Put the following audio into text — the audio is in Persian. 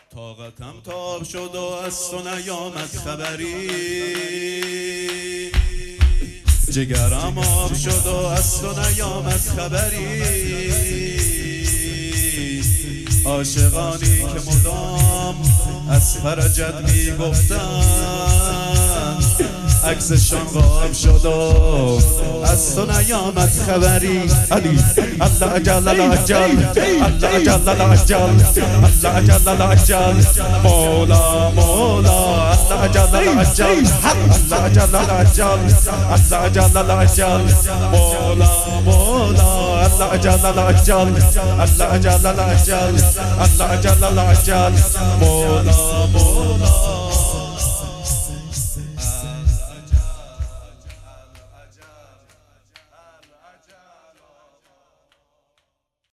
طاقتم تاب شد و از تو نیامد خبری، جگرم آب شد و از تو نیامد خبری. عاشقانی که مدام از فرجت می گفتن، عکسشان غاب شد و از تو نیامد خبری. علی الله اجل الله اجل الله اجل الله اجل الله اجل الله اجل مولا مولا الله اجل الله اجل الله اجل الله اجل الله اجل الله اجل مولا مولا الله اجل الله اجل الله اجل الله اجل الله اجل الله اجل مولا مولا.